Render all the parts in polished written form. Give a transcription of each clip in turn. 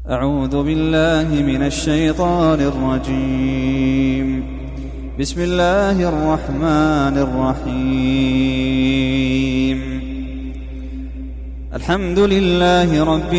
أعوذ بالله من الشيطان الرجيم. بسم الله الرحمن الرحيم. الحمد لله رب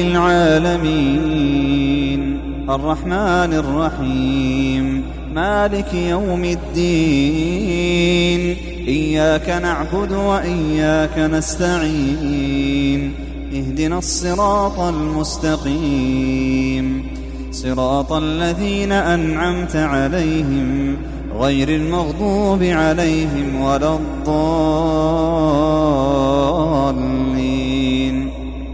العالمين الرحمن الرحيم مالك يوم الدين. إياك نعبد وإياك نستعين. اهدنا الصراط المستقيم صراط الذين أنعمت عليهم غير المغضوب عليهم ولا الضالين.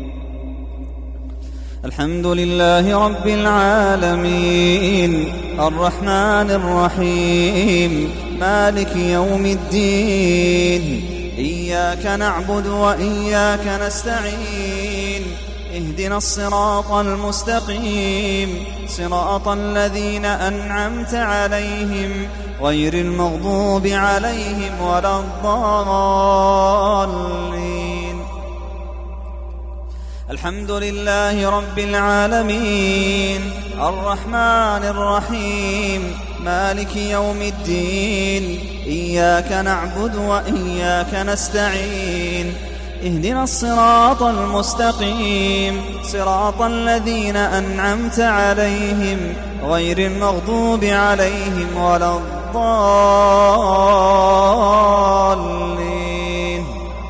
الحمد لله رب العالمين الرحمن الرحيم مالك يوم الدين. إياك نعبد وإياك نستعين. اهدنا الصراط المستقيم صراط الذين أنعمت عليهم غير المغضوب عليهم ولا الضالين. الحمد لله رب العالمين الرحمن الرحيم مالك يوم الدين. إياك نعبد وإياك نستعين. اهدنا الصراط المستقيم صراط الذين أنعمت عليهم غير المغضوب عليهم ولا الضالين.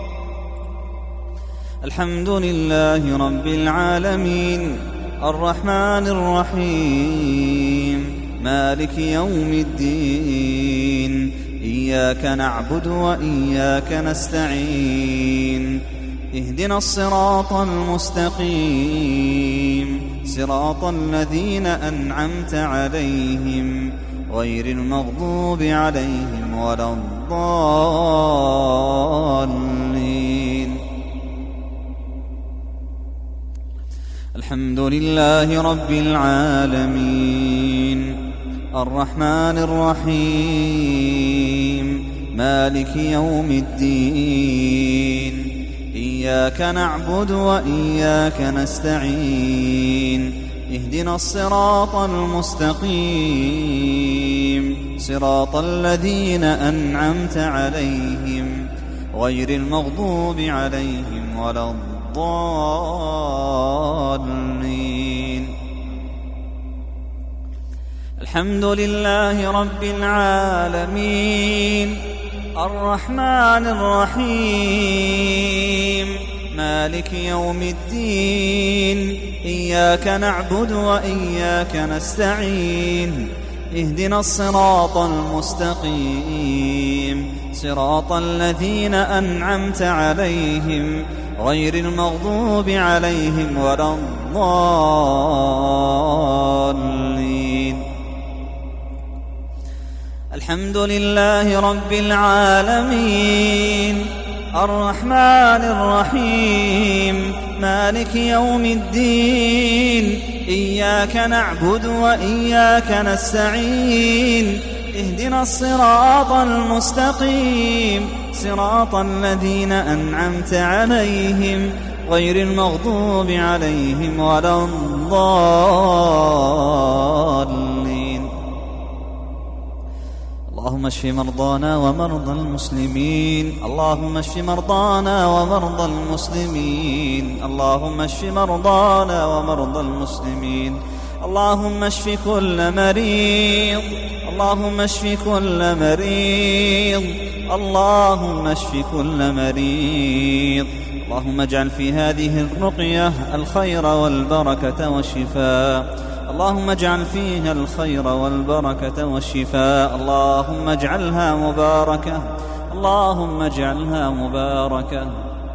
الحمد لله رب العالمين الرحمن الرحيم مالك يوم الدين. إياك نعبد وإياك نستعين. اهدنا الصراط المستقيم صراط الذين أنعمت عليهم غير المغضوب عليهم ولا الضالين. الحمد لله رب العالمين الرحمن الرحيم مالك يوم الدين. إياك نعبد وإياك نستعين. اهدنا الصراط المستقيم صراط الذين أنعمت عليهم غير المغضوب عليهم ولا الضالين. الحمد لله رب العالمين الرحمن الرحيم مالك يوم الدين. إياك نعبد وإياك نستعين. اهدنا الصراط المستقيم صراط الذين أنعمت عليهم غير المغضوب عليهم ولا الضالين. الحمد لله رب العالمين الرحمن الرحيم مالك يوم الدين. إياك نعبد وإياك نستعين. اهدنا الصراط المستقيم صراط الذين أنعمت عليهم غير المغضوب عليهم ولا الضالين. اللهم اشف مرضانا ومرضى المسلمين. اللهم اشف مرضانا ومرضى المسلمين. اللهم اشف مرضانا ومرضى المسلمين. اللهم اشف كل مريض. اللهم اشف كل مريض. اللهم اشف كل مريض. اللهم اجعل في هذه الرقية الخير والبركة والشفاء. اللهم اجعل فيها الخير والبركة والشفاء. اللهم اجعلها مباركة. اللهم اجعلها مباركة.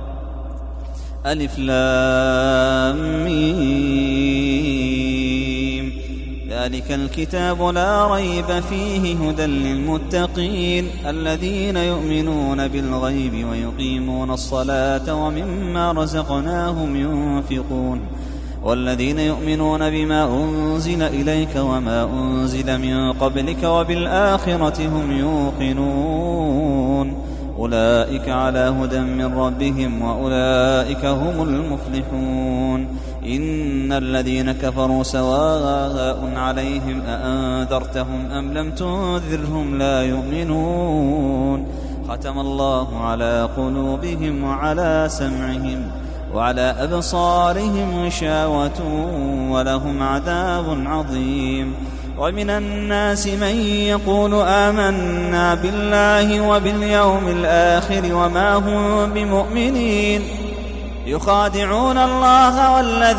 ألف لام ميم. ذلك الكتاب لا ريب فيه هدى للمتقين الذين يؤمنون بالغيب ويقيمون الصلاة ومما رزقناهم ينفقون والذين يؤمنون بما أنزل إليك وما أنزل من قبلك وبالآخرة هم يوقنون أولئك على هدى من ربهم وأولئك هم المفلحون. إن الذين كفروا سواء عليهم أأنذرتهم أم لم تنذرهم لا يؤمنون. ختم الله على قلوبهم وعلى سمعهم وعلى أبصارهم غشاوة ولهم عذاب عظيم. ومن الناس من يقول آمنا بالله وباليوم الآخر وما هم بمؤمنين يخادعون الله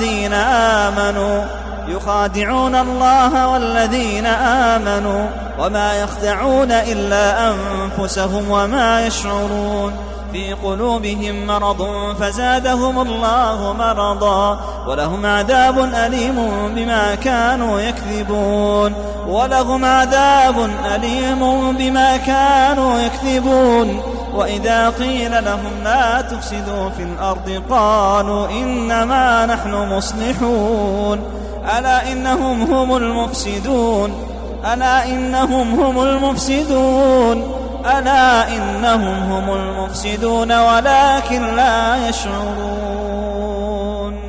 والذين آمنوا وما يخدعون إلا أنفسهم وما يشعرون. في قلوبهم مرض فزادهم الله مرضا ولهم عذاب أليم بما كانوا يكذبون. وإذا قيل لهم لا تفسدوا في الأرض قالوا إنما نحن مصلحون. ألا إنهم هم المفسدون ولكن لا يشعرون.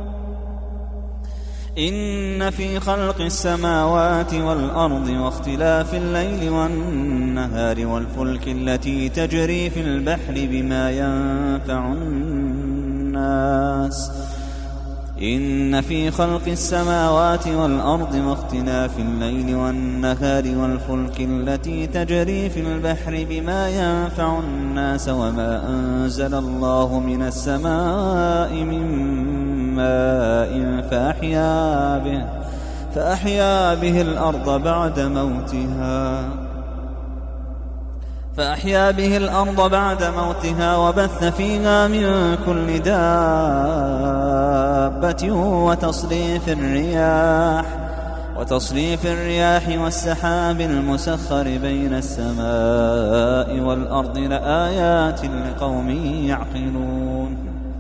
إن في خلق السماوات والأرض واختلاف الليل والنهار والفلك التي تجري في البحر بما ينفع الناس إن في خلق السماوات والأرض واختلاف الليل والنهار والفلك التي تجري في البحر بما ينفع الناس وما أنزل الله من السماء من ماء فأحيا به الأرض بعد موتها وبث فيها من كل دابة وتصريف الرياح والسحاب المسخر بين السماء والأرض لآيات لقوم يعقلون.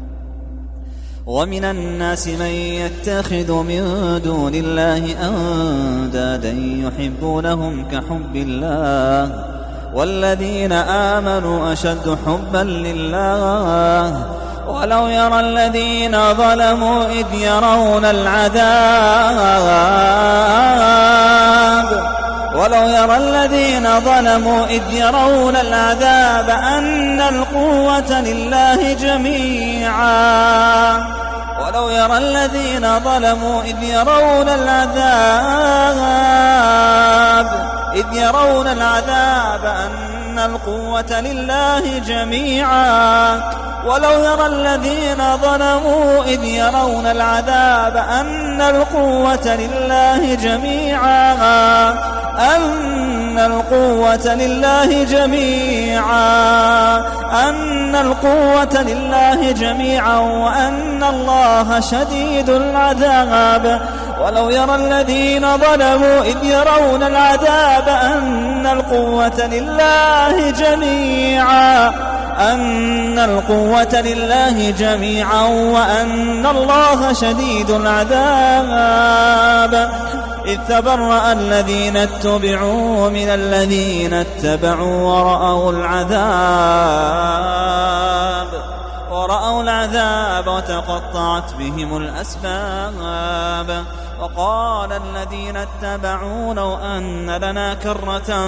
ومن الناس من يتخذ من دون الله أندادا يحبونهم كحب الله والذين آمنوا أشد حبا لله. ولو يرى الذين ظلموا إذ يرون العذاب أن القوة لله جميعا أن القوة لله جميعا. ولو يرى الذين ظلموا إذ يرون العذاب أن القوة لله جميعا وأن الله شديد العذاب. ولو يرى الذين ظلموا إذ يرون العذاب أن القوة لله جميعا وأن الله شديد العذاب. إذ تبرأ الذين اتبعوا من الذين اتبعوا ورأوا العذاب وتقطعت بهم الأسباب. وقال الذين اتبعوا لو أن لنا كرة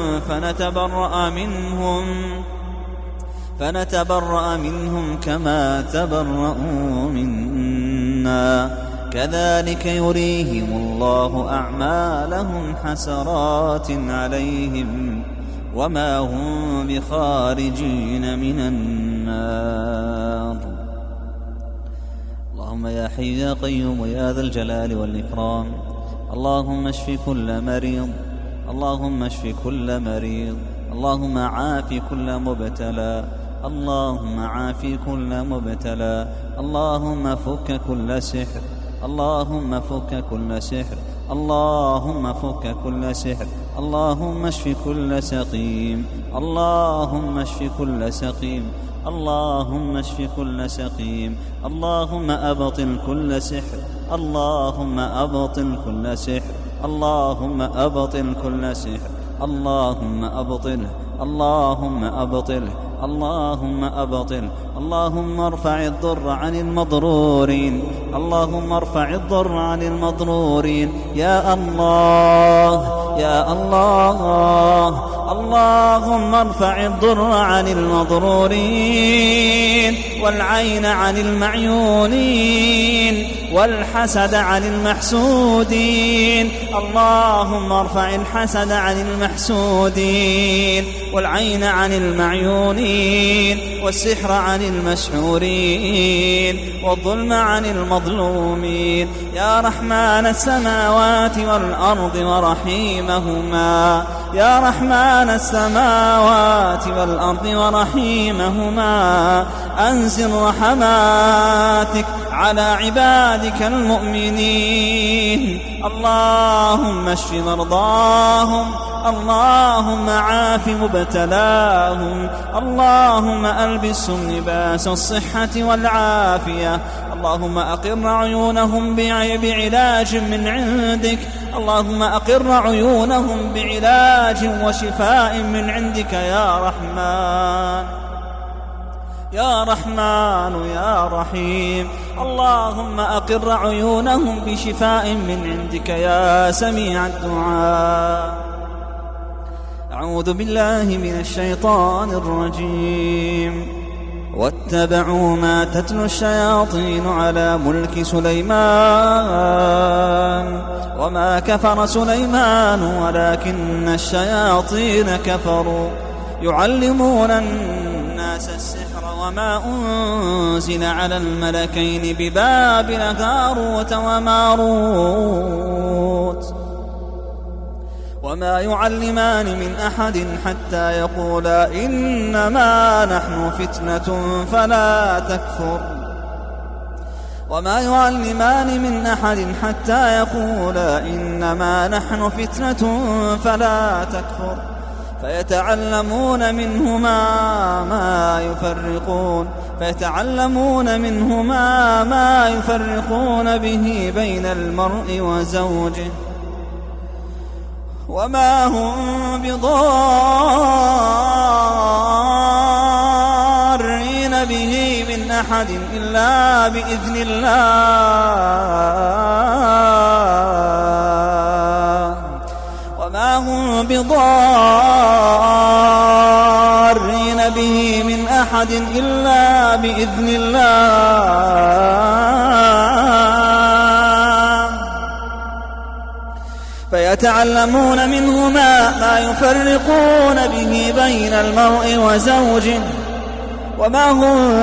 فنتبرأ منهم كما تبرؤوا منا كذلك يريهم الله أعمالهم حسرات عليهم وما هم بخارجين من النار. اللهم يا حي يا قيوم يا ذا الجلال والإكرام اللهم اشف كل مريض اللهم عاف كل مبتلى اللهم فك كل سحر اللهم فك كل سحر اللهم اشف كل سقيم اللهم أبطل كل سحر اللهم أبطله اللهم أبطل. اللهم ارفع الضر عن المضرورين. اللهم ارفع الضر عن المضرورين يا الله يا الله. اللهم ارفع الضر عن المضرورين والعين عن المعيونين والحسد عن المحسودين. اللهم ارفع الحسد عن المحسودين والعين عن المعيونين والسحر عن المسحورين والظلم عن المظلومين يا رحمن السماوات والأرض ورحيمهما. يا رحمن السماوات والأرض ورحيمهما أنزل رحماتك على عبادك المؤمنين. اللهم اشف مرضاهم. اللهم عاف مبتلاهم. اللهم ألبسهم لباس الصحة والعافية. اللهم أقر عيونهم بعلاج من عندك. اللهم أقر عيونهم بعلاج وشفاء من عندك يا رحمن يا رحمن يا رحيم. اللهم أقر عيونهم بشفاء من عندك يا سميع الدعاء. أعوذ بالله من الشيطان الرجيم. واتبعوا ما تتلو الشياطين على ملك سليمان وما كفر سليمان ولكن الشياطين كفروا يعلمون الناس السحر وما أنزل على الملكين ببابل هاروت وماروت وما يعلمان من أحد حتى يقولا إنما نحن فتنة فلا تكفر. وما يعلمان من أحد حتى يقولا إنما نحن فتنة فلا تكفر فيتعلمون منهما ما يفرقون به بين المرء وزوجه وما هم بضارين به من أحد إلا بإذن الله. وما هم بضارين به من أحد إلا بإذن الله. فيتعلمون منهما ما يفرقون به بين المرء وزوجه وما هم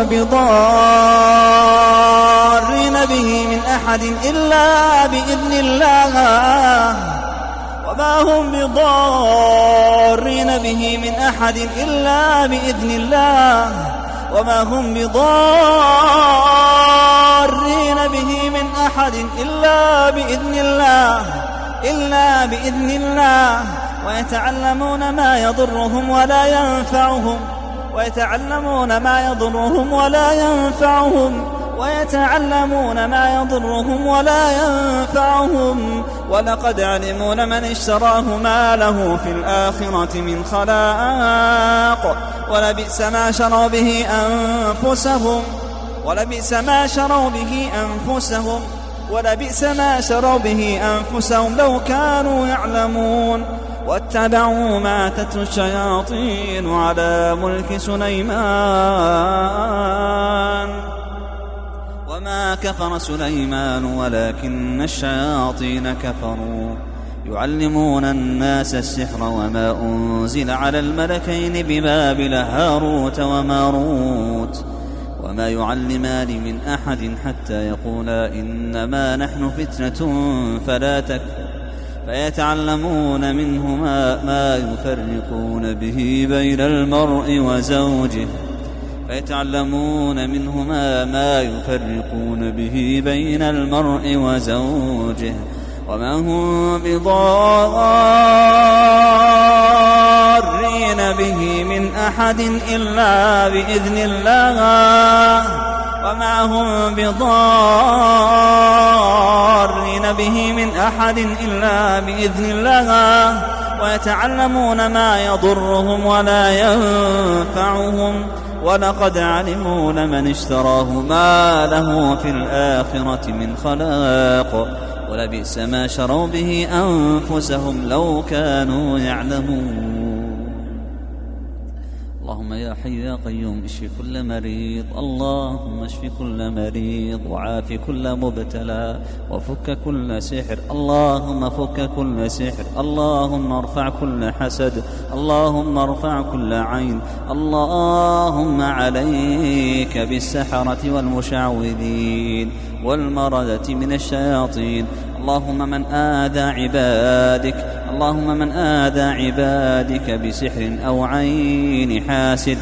بضارين به من أحد إلا بإذن الله. وما هم بضارين به من أحد إلا بإذن الله. وما هم بضارين به من أحد إلا بإذن الله ويتعلمون ما يضرهم ولا ينفعهم ولقد علموا لمن اشتراه ما له في الآخرة من خلاق ولبئس ما شروا به أنفسهم لو كانوا يعلمون. واتبعوا ما تتلو الشياطين على ملك سليمان وما كفر سليمان ولكن الشياطين كفروا يعلمون الناس السحر وما أنزل على الملكين ببابل هاروت وماروت وما يعلمان من أحد حتى يقولا إنما نحن فتنة فلا تكفر فيتعلمون منهما ما يفرقون به بين المرء وزوجه وما هم بضارين به من أحد إلا بإذن الله. وما هم بضارين به من أحد إلا بإذن الله. ويتعلمون ما يضرهم ولا ينفعهم ولقد علموا لمن اشتراه ما له في الآخرة من خلاق ولبئس ما شروا به أنفسهم لو كانوا يعلمون. اللهم يا حي يا قيوم اشف كل مريض، اللهم اشف كل مريض وعاف كل مبتلى وفك كل سحر، اللهم فك كل سحر، اللهم ارفع كل حسد، اللهم ارفع كل عين، اللهم عليك بالسحرة والمشعوذين والمردة من الشياطين، اللهم من آذى عبادك، اللهم من آذى عبادك بسحر أو عين حاسد،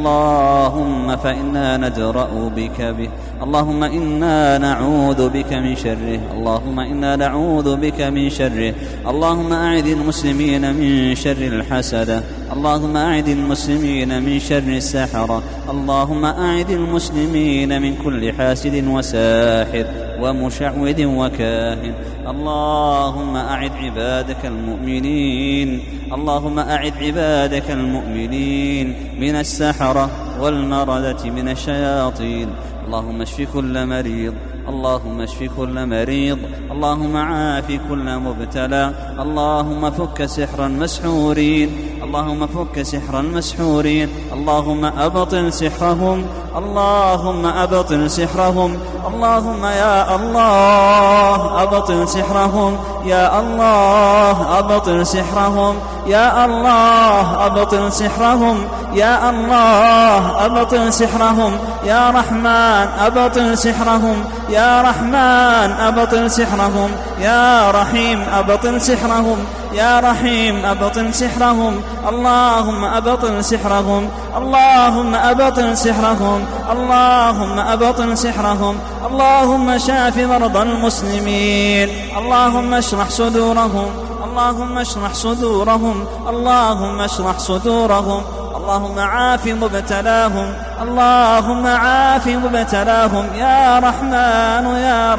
اللهم فإنا ندرأ بك به، اللهم إنا نعوذ بك من شره، اللهم إنا نعوذ بك من شره، اللهم أعذ المسلمين من شر الحسدة، اللهم أعذ المسلمين من شر السحرة، اللهم أعذ المسلمين من كل حاسد وساحر ومشعوذ وكاهن، اللهم أعذ عبادك المؤمنين، اللهم أعذ عبادك المؤمنين من السحرة والمردة من الشياطين، اللهم اشف كل مريض، اللهم اشف كل مريض، اللهم عاف كل مبتلى، اللهم فك سحر المسحورين، اللهم فك سحر المسحورين، اللهم أبطل سحرهم، اللهم أبطل سحرهم، اللهم يا الله أبطل سحرهم، يا الله أبطل سحرهم، يا الله أبطل سحرهم، يا الله أبطل سحرهم، يا رحمن أبطل سحرهم، يا رحمن أبطل سحرهم، يا رحيم أبطل سحرهم، يا رحيم أبطل سحرهم، اللهم أبطل سحرهم، اللهم أبطل سحرهم، اللهم أبطل سحرهم، اللهم شاف مرضى المسلمين، اللهم اشرح صدورهم، اللهم اشرح صدورهم، اللهم اشرح صدورهم، اللهم عاف مبتلاهم، اللهم عاف مبتلاهم يا رحمن يا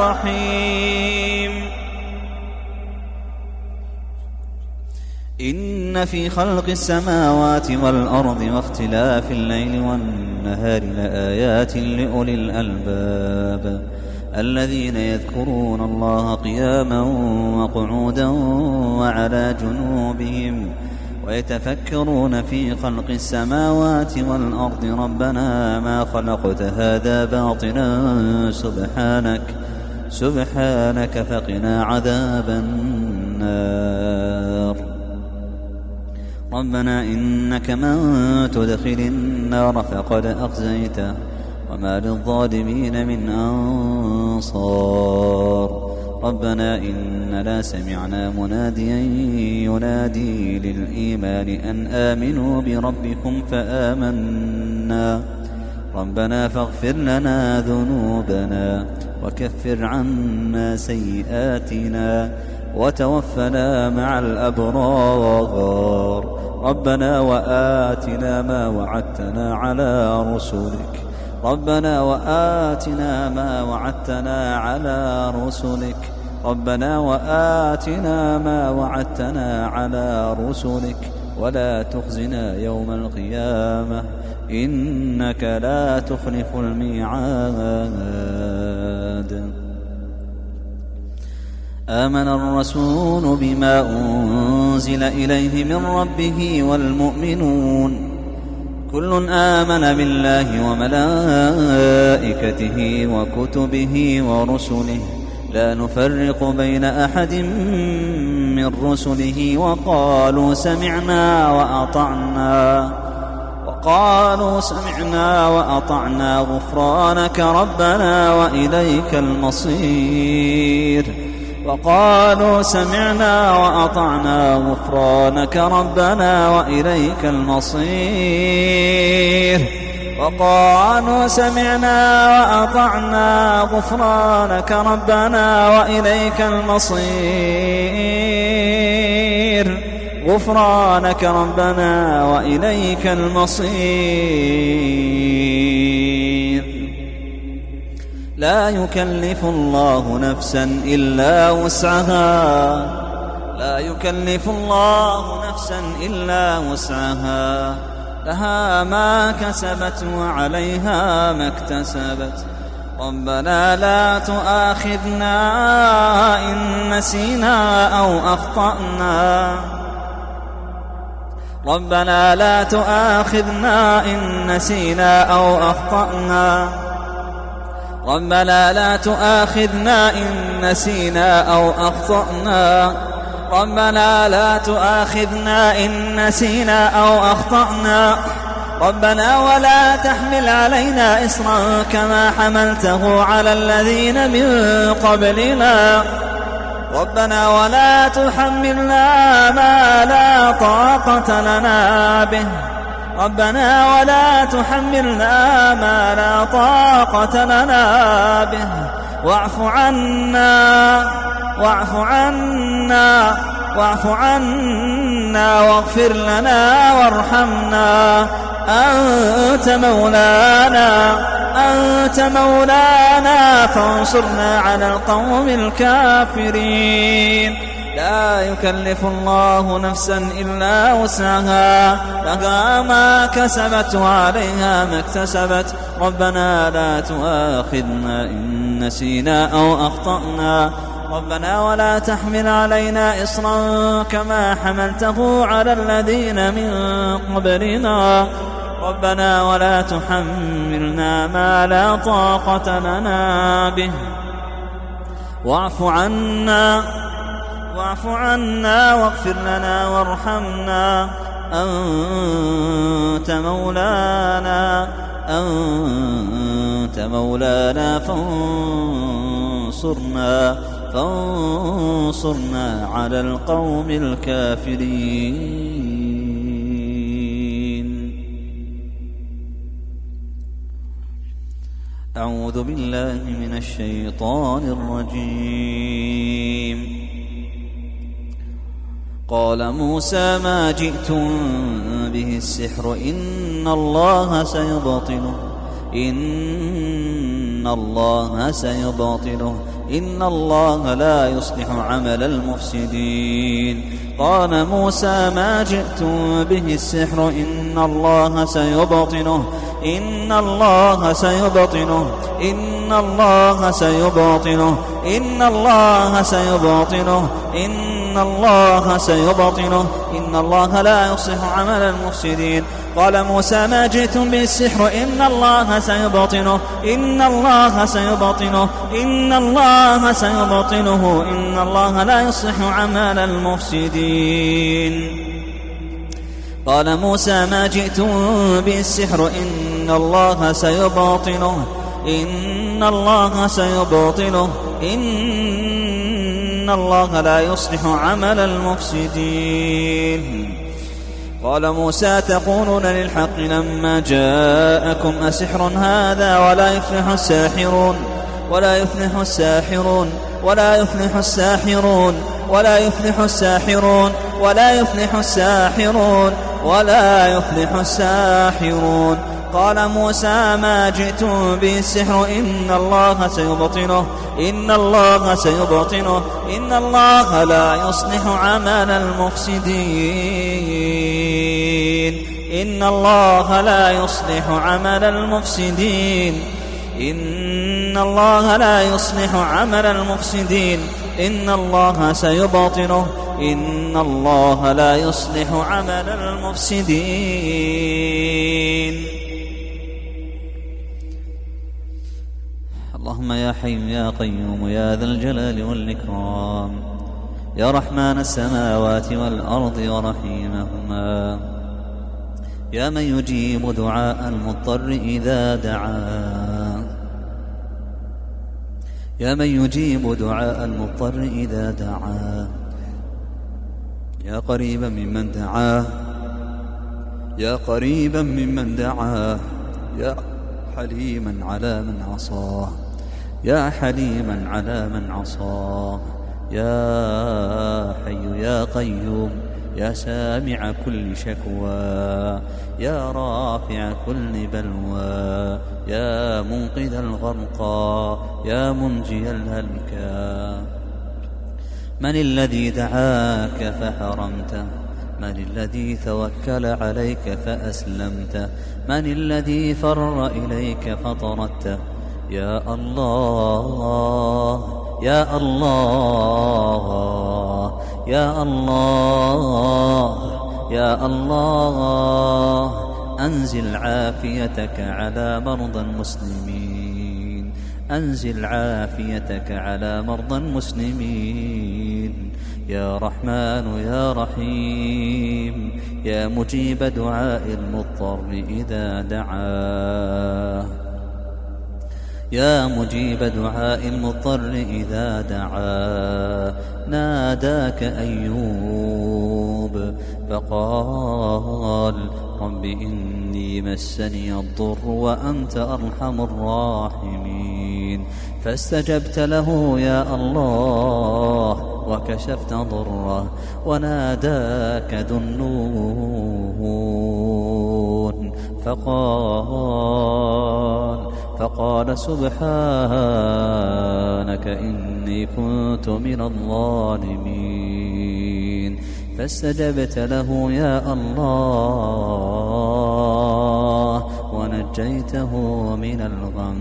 رحيم. إن في خلق السماوات والأرض واختلاف الليل والنهار لآيات لأولي الألباب الذين يذكرون الله قياما وقعودا وعلى جنوبهم ويتفكرون في خلق السماوات والأرض ربنا ما خلقت هذا باطلا سبحانك فقنا عذاب النار. ربنا إنك من تدخل النار فقد أخزيته وما للظالمين من أنصار. ربنا إننا سمعنا مناديا ينادي للإيمان أن آمنوا بربكم فآمنا. ربنا فاغفر لنا ذنوبنا وكفر عنا سيئاتنا وتوفنا مع الأبرار. ربنا وآتنا ما وعدتنا على رسلك، ربنا وآتنا ما وعدتنا على رسلك، ربنا وآتنا ما وعدتنا على رسلك ولا تخزنا يوم القيامة إنك لا تخلف الميعاد. آمن الرسول بما أنزل إليه من ربه والمؤمنون كل آمن بالله وملائكته وكتبه ورسله لا نفرق بين أحد من رسله وقالوا سمعنا وأطعنا غفرانك ربنا وإليك المصير. وقالوا سمعنا وأطعنا غفرانك ربنا وإليك المصير. وقالوا سمعنا وأطعنا غفرانك ربنا وإليك المصير. غفرانك ربنا وإليك المصير. لا يكلف الله نفسا إلا وسعها لا يكلف الله نفسا إلا وسعها لها ما كسبت وعليها ما اكتسبت ربنا لا تؤاخذنا إن نسينا أو أخطأنا ربنا لا تؤاخذنا إن نسينا أو أخطأنا ربنا لا تؤاخذنا إن نسينا أو أخطأنا ربنا لا تؤاخذنا إن نسينا أو أخطأنا ربنا ولا تحمل علينا إصرا كما حملته على الذين من قبلنا ربنا ولا تحملنا ما لا طاقة لنا به ربنا ولا تحملنا ما لا طاقة لنا به واعف عنا واغفر لنا وارحمنا أنت مولانا فانصرنا على القوم الكافرين لا يكلف الله نفسا إلا وسعها لها ما كسبت وعليها ما اكتسبت ربنا لا تؤاخذنا إن نسينا أو أخطأنا ربنا ولا تحمل علينا إصرا كما حملته على الذين من قبلنا ربنا ولا تحملنا ما لا طاقة لنا به واعف عنا واغفر لنا وارحمنا أنت مولانا فانصرنا على القوم الكافرين. أعوذ بالله من الشيطان الرجيم. قال موسى ما جئتم به السحر إن الله سيبطله إن الله لا يصلح عمل المفسدين. قال موسى ما جئتم به السحر إن الله سيبطله إن الله سيبطله إن الله سيبطله إن الله سيبطله إن الله سيبطله إن الله لا يصلح عمل المفسدين. قال موسى ما جئتم به السحر إن الله سيبطله إن الله سيبطله إن الله سيبطله إن الله لا يصلح عمل المفسدين. قال موسى ما جئتم به السحر إن الله سيبطله إن الله سيبطله إن الله لا يصلح عمل المفسدين. قال موسى تقولون للحق لما جاءكم أسحر هذا ولا يفلح الساحرون ولا يفلح الساحرون ولا يفلح الساحرون ولا يفلح الساحرون ولا يفلح الساحرون ولا يفلح الساحرون. قال موسى ما جئتم به السحر إن الله سيبطله إن الله سيبطله إن الله لا يصلح عمل المفسدين إن الله لا يصلح عمل المفسدين إن الله لا يصلح عمل المفسدين إن الله سيبطله إن الله لا يصلح عمل المفسدين. اللهم يا حي يا قيوم يا ذا الجلال والإكرام يا رحمن السماوات والأرض ورحيمهما يا من يجيب دعاء المضطر إذا دعاه يا من يجيب دعاء المضطر إذا دعاه يا قريبا ممن دعاه يا قريبا ممن دعاه يا حليما على من عصاه يا حليما على من عصاه يا حي يا قيوم يا سامع كل شكوى يا رافع كل بلوى يا منقذ الغرقى يا منجي الهلكى من الذي دعاك فحرمته؟ من الذي توكل عليك فأسلمته؟ من الذي فر إليك فطردته؟ يا الله يا الله يا الله يا الله، أنزل عافيتك على مرضى المسلمين، أنزل عافيتك على مرضى المسلمين. يا رحمن يا رحيم، يا مجيب دعاء المضطر إذا دعاه، يا مجيب دعاء المضطر إذا دعاه. ناداك أيوب فقال رب إني مسني الضر وأنت أرحم الراحمين، فاستجبت له يا الله وكشفت ضره. وناداك ذو النون فقال سبحانك إني كنت من الظالمين، فاستجبت له يا الله ونجيته من الغم.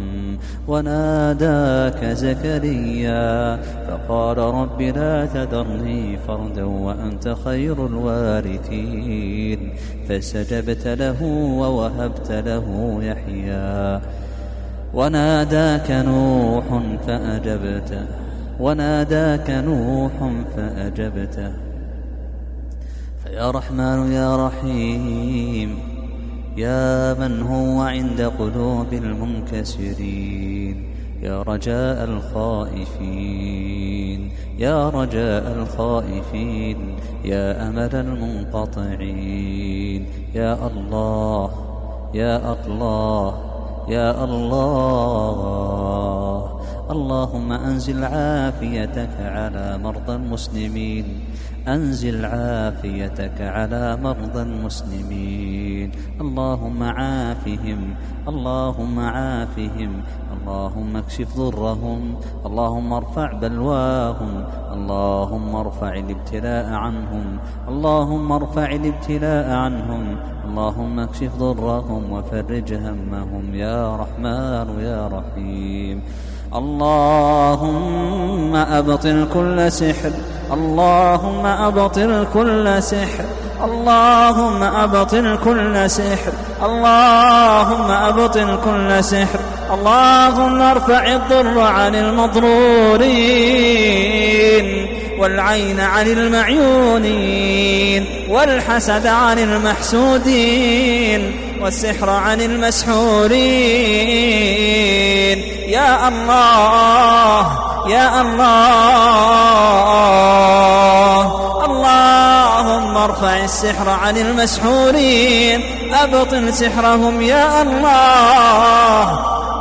وناداك زكريا فقال رب لا تذرني فردا وأنت خير الوارثين، فاستجبت له ووهبت له يحيى. وناداك نوح فأجبته، وناداك نوح فأجبته. فيا رحمن يا رحيم، يا من هو عند قلوب المنكسرين، يا رجاء الخائفين، يا رجاء الخائفين، يا أمل المنقطعين. يا الله يا الله يا الله، اللهم أنزل عافيتك على مرضى المسلمين، أنزل عافيتك على مرضى المسلمين. اللهم عافهم، اللهم عافهم، اللهم اكشف ضرهم، اللهم ارفع بلواهم، اللهم ارفع الابتلاء عنهم، اللهم ارفع الابتلاء عنهم، اللهم اكشف ضرهم وفرج همهم يا رحمن يا رحيم. اللهم أبطل كل سحر، اللهم أبطل كل سحر، اللهم أبطل كل سحر، اللهم أبطل كل سحر. اللهم ارفع الضر عن المضرورين، والعين عن المعيونين، والحسد عن المحسودين، والسحر عن المسحورين. يا الله يا الله، اللهم ارفع السحر عن المسحورين، أبطل سحرهم يا الله،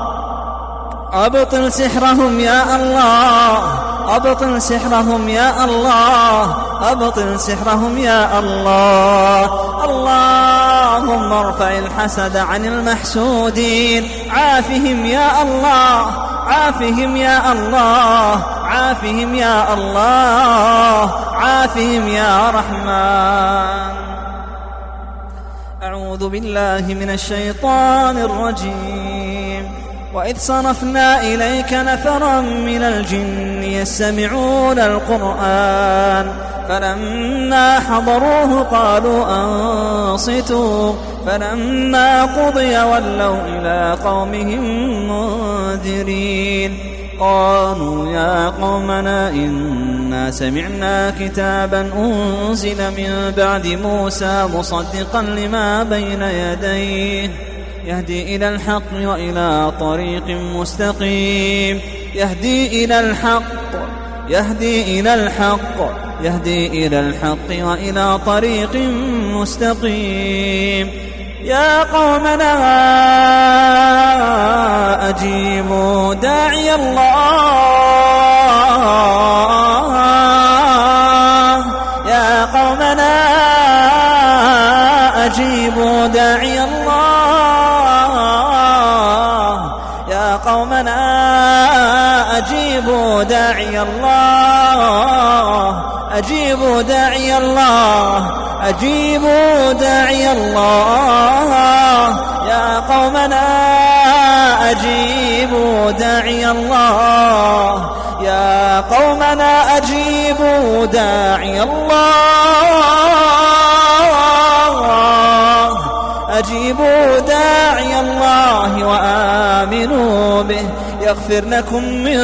أبطل سحرهم يا الله، أبطل سحرهم يا الله، أبطل سحرهم يا الله. اللهم ارفع الحسد عن المحسودين، عافهم يا الله، عافهم يا الله، عافهم يا الله، عافهم يا رحمن. أعوذ بالله من الشيطان الرجيم. وإذ صرفنا إليك نفرا من الجن يستمعون القرآن فلما حضروه قالوا أنصتوا، فلما قضي ولوا إلى قومهم منذرين. قالوا يا قومنا إنا سمعنا كتابا أنزل من بعد موسى مصدقا لما بين يديه يهدي إلى الحق وإلى طريق مستقيم، يهدي إلى الحق، يهدي إلى الحق، يهدي إلى الحق وإلى طريق مستقيم. يا قومنا أجيبوا داعي الله، يا قومنا أجيبوا داعي الله، يا قومنا أجيبوا داعي الله أجيبوا داعي الله أجيبوا داعي الله يا قومنا أجيبوا داعي الله يا قومنا أجيبوا داعي الله أجيبوا داعي الله وآمنوا به يغفر لكم من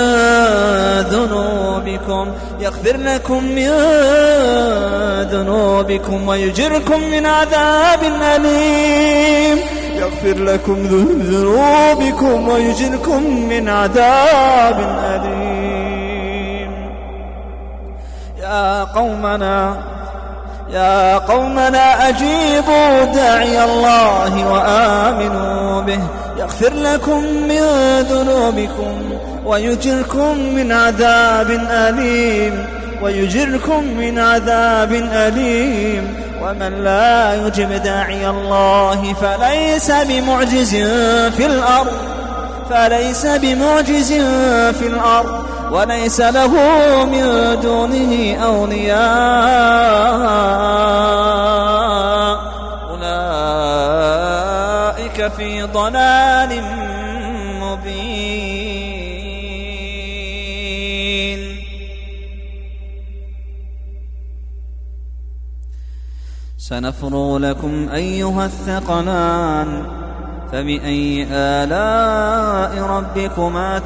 ذنوبكم ويجركم من عذاب أليم يغفر لكم ذنوبكم ويجركم من عذاب أليم يا قومنا أجيبوا داعي الله وآمنوا به يغفر لكم من ذنوبكم ويجركم من عذاب أليم ومن لا يجب داعي الله فليس بمعجز في الأرض وليس له من دونه أولياء أولئك في ضلال مبين. سنفرغ لكم أيها الثقلان فبأي آلاء ربكما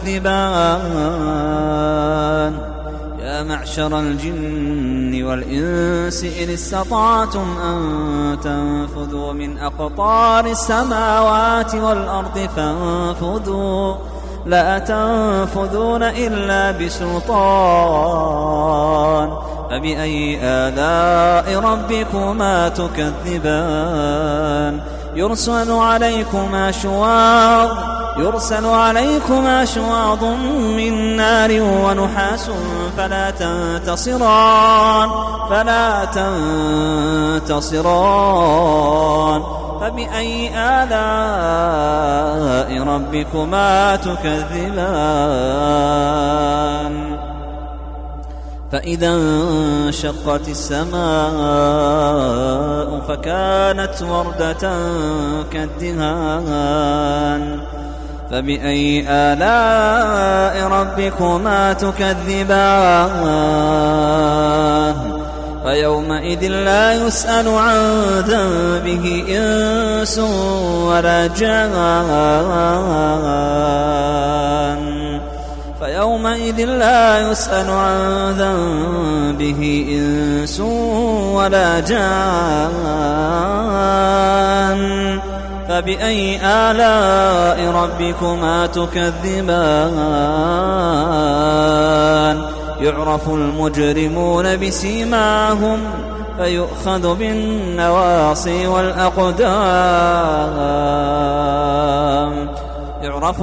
تكذبان يا معشر الجن والإنس إن استطعتم أن تنفذوا من أقطار السماوات والأرض فانفذوا لا تنفذون إلا بسلطان فبأي آلاء ربكما تكذبان يرسل عليكما شواظ من نار ونحاس فلا تنتصران فبأي آلاء ربكما تكذبان فإذا انشقت السماء فكانت وردة كالدهان فبأي آلاء ربكما تكذبان فيومئذ لا يسأل عن ذنبه إنس ولا جان فيومئذ لا يسأل عن ذنبه إنس ولا جان فبأي آلاء ربكما تكذبان يعرف المجرمون بسيماهم فيؤخذ بالنواصي والأقدام يعرف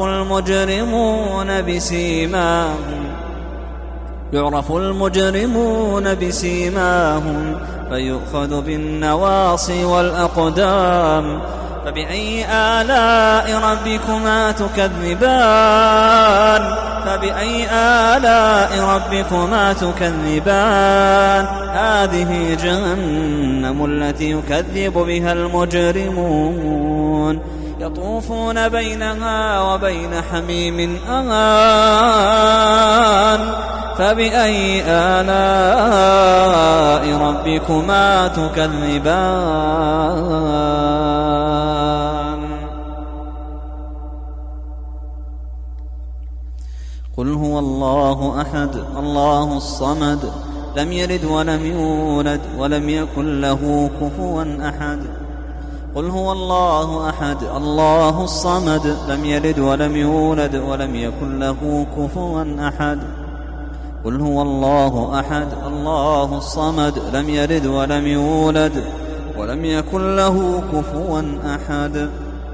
المجرمون بسيماهم فيؤخذ بالنواصي والأقدام فبأي آلاء ربكما تكذبان هذه جهنم التي يكذب بها المجرمون يطوفون بينها وبين حميم آن فبأي آلاء ربكما تكذبان قل هو الله أحد الله الصمد لم يلد ولم يولد ولم يكن له كفوا أحد قل هو الله أحد الله الصمد لم يلد ولم يولد ولم يكن له كفوا أحد قل هو الله أحد الله الصمد لم يلد ولم يولد ولم يكن له كفوا أحد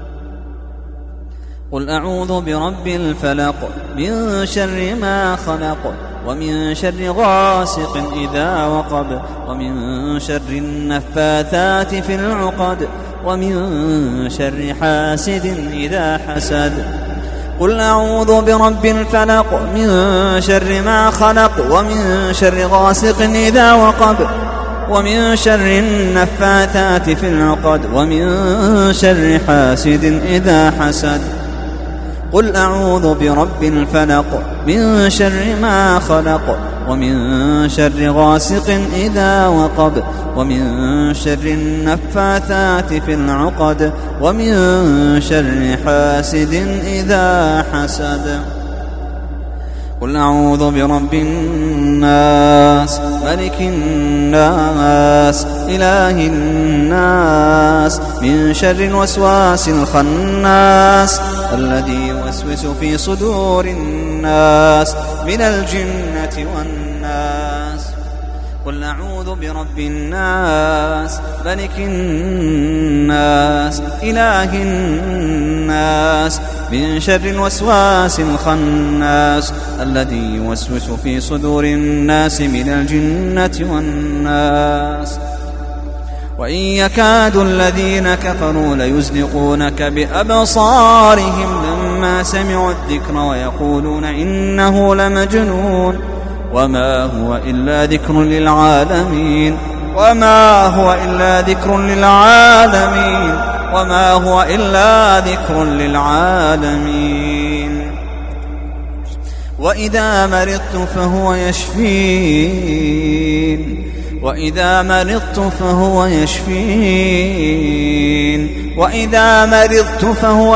قل أعوذ برب الفلق من شر ما خلق ومن شر غاسق إذا وقب ومن شر النفاثات في العقد ومن شر حاسد إذا حسد قل أعوذ برب الفلق من شر ما خلق ومن شر غاسق إذا وقب ومن شر النفاثات في العقد ومن شر حاسد إذا حسد. قل أعوذ برب الفلق من شر ما خلق ومن شر غاسق إذا وقب ومن شر النفاثات في العقد ومن شر حاسد إذا حسد. قل أعوذ برب الناس ملك الناس إله الناس من شر الوسواس الخناس الذي يوسوس في صدور الناس من الجنة والناس. قل أعوذ برب الناس ملك الناس إله الناس من شر الوسواس الخناس الذي يوسوس في صدور الناس من الجنة والناس. وإن يكاد الذين كفروا ليزلقونك بأبصارهم لما سمعوا الذكر ويقولون إنه لمجنون وما هو إلا ذكر للعالمين وما هو إلا ذكر للعالمين وما هو إلا ذكر للعالمين. وإذا مرضت فهو يشفين وإذا مرضت فهو يشفين وإذا مرضت فهو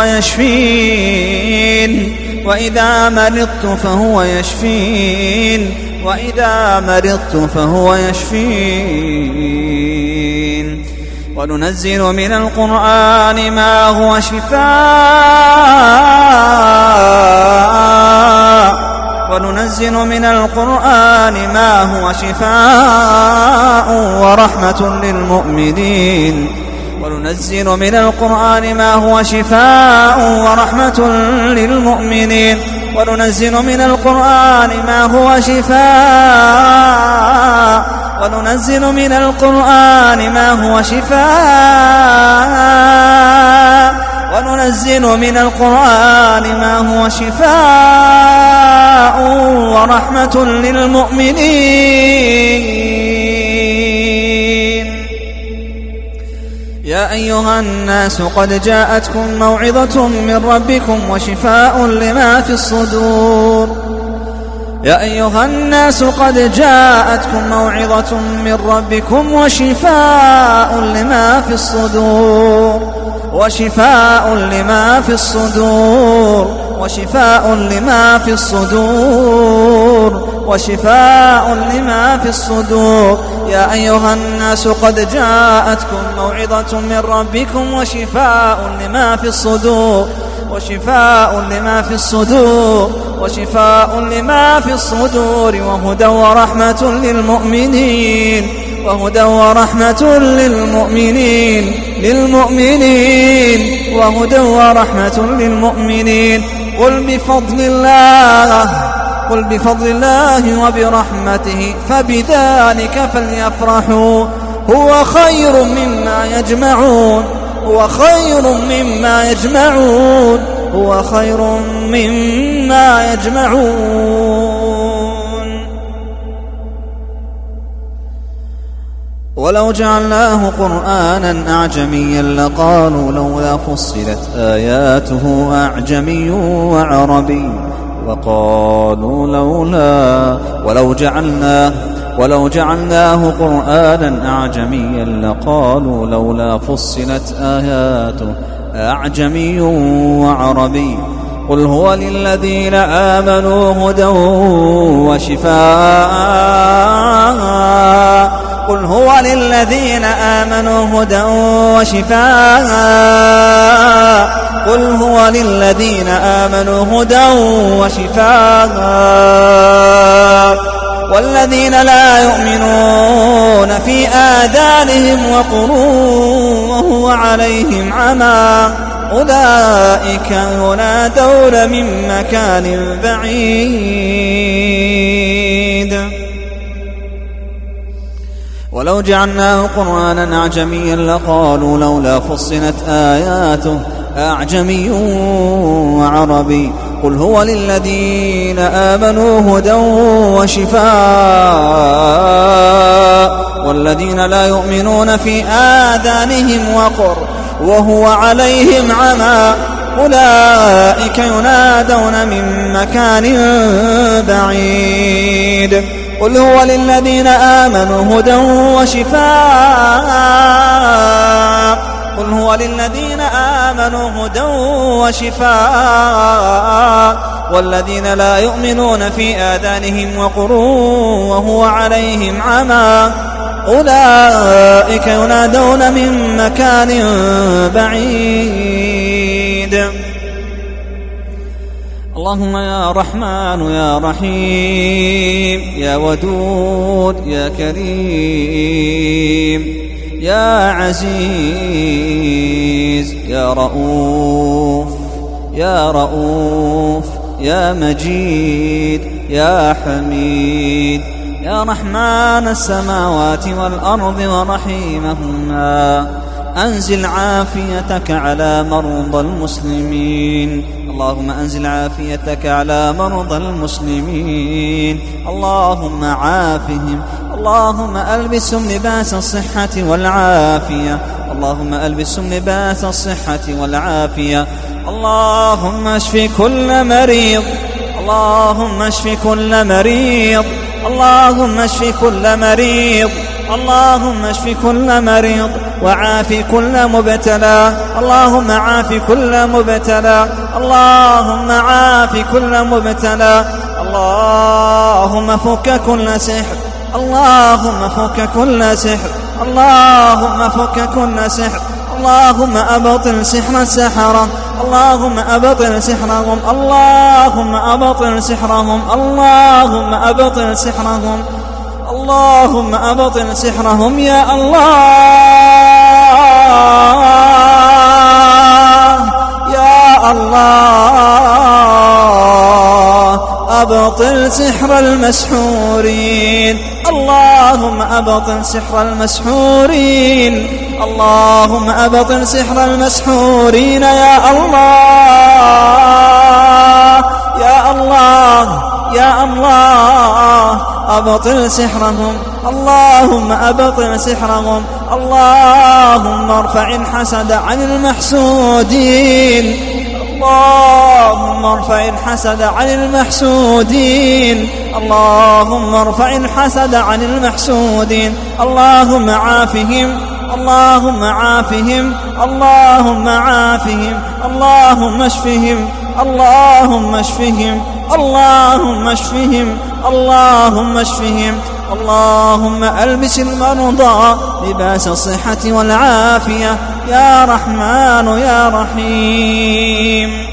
يشفين وإذا مرضت فهو يشفين وإذا مرضت فهو يشفين. وننزل من القرآن ما هو شفاء وننزل من القرآن ما هو شفاء ورحمة للمؤمنين وننزل من القرآن ما هو شفاء ورحمة للمؤمنين وننزل من القرآن ما هو شفاء وننزل من القرآن ما هو شفاء وننزل من القرآن ما هو شفاء ورحمة للمؤمنين. يا أيها الناس قد جاءتكم موعظة من ربكم وشفاء لما في الصدور. يا أيها الناس قد جاءتكم موعظة من ربكم وشفاء لما في الصدور وشفاء لما في الصدور وشفاء لما في الصدور وشفاء لما في الصدور. يا أيها الناس قد جاءتكم موعظة من ربكم وشفاء لما في الصدور وشفاء لما في الصدور وشفاء لما في الصدور وهدى ورحمة للمؤمنين وهدى ورحمة للمؤمنين وهدى ورحمة للمؤمنين. قل بفضل الله وبرحمته فبذلك فليفرحوا هو خير مما يجمعون هو خير مما يجمعون هو خير مما يجمعون. ولو جعلناه قرآنا أعجميا لقالوا لولا فصلت آياته أعجمي وعربي وقالوا ولو جعلناه قرآنا أعجميا لقالوا لولا فصلت آياته أعجمي وعربي. قل هو للذين آمنوا هدى وشفاء قل هو للذين آمنوا هدى وشفاء قل هو للذين آمنوا هدى وشفاء. والذين لا يؤمنون في آذانهم وقر وهو عليهم عمى أولئك ينادون من مكان بعيد. ولو جعلناه قرآنا أعجميا لقالوا لولا فصلت آياته أعجمي وعربي قل هو للذين آمنوا هدى وشفاء والذين لا يؤمنون في آذانهم وقر وهو عليهم عمى أولئك ينادون من مكان بعيد قل هو للذين آمنوا هدى وشفاء قل هو للذين آمنوا هدى وشفاء والذين لا يؤمنون في آذانهم وقر وهو عليهم عمى أولئك ينادون من مكان بعيد اللهم يا رحمن يا رحيم يا ودود يا كريم يا عزيز يا رؤوف يا رؤوف يا مجيد يا حميد يا رحمن السماوات والأرض ورحيمهما أنزل عافيتك على مرضى المسلمين اللهم أنزل عافيتك على مرضى المسلمين اللهم عافهم اللهم ألبسهم لباس الصحة والعافية اللهم ألبسهم لباس الصحة والعافية اللهم اشف كل مريض اللهم اشف كل مريض اللهم اشف كل مريض اللهم اشف كل مريض وعاف كل مبتلى اللهم عاف كل مبتلى اللهم عاف كل مبتلى اللهم فك كل سحر اللهم فك كل سحر اللهم فك كل سحر اللهم أبطل سحر السحرة اللهم أبطل سحرهم اللهم أبطل سحرهم اللهم أبطل سحرهم اللهم أبطل سحرهم يا الله يا الله أبطل سحر المسحورين اللهم أبطل سحر المسحورين اللهم أبطل سحر المسحورين يا الله يا الله يا الله أبطل سحرهم اللهم أبطل سحرهم اللهم ارفع الحسد عن المحسودين اللهم ارفع الحسد عن المحسودين اللهم ارفع الحسد عن المحسودين اللهم عافهم اللهم عافهم اللهم عافهم اللهم اشفهم اللهم اشفهم اللهم اشفهم اللهم اشفهم اللهم ألبس المرضى لباس الصحة والعافية يا رحمن يا رحيم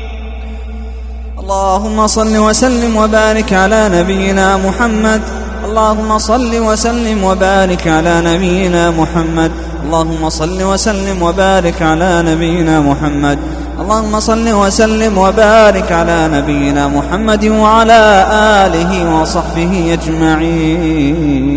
اللهم صل وسلم وبارك على نبينا محمد اللهم صل وسلم وبارك على نبينا محمد اللهم صل وسلم وبارك على نبينا محمد اللهم صل وسلم وبارك على نبينا محمد وعلى آله وصحبه أجمعين.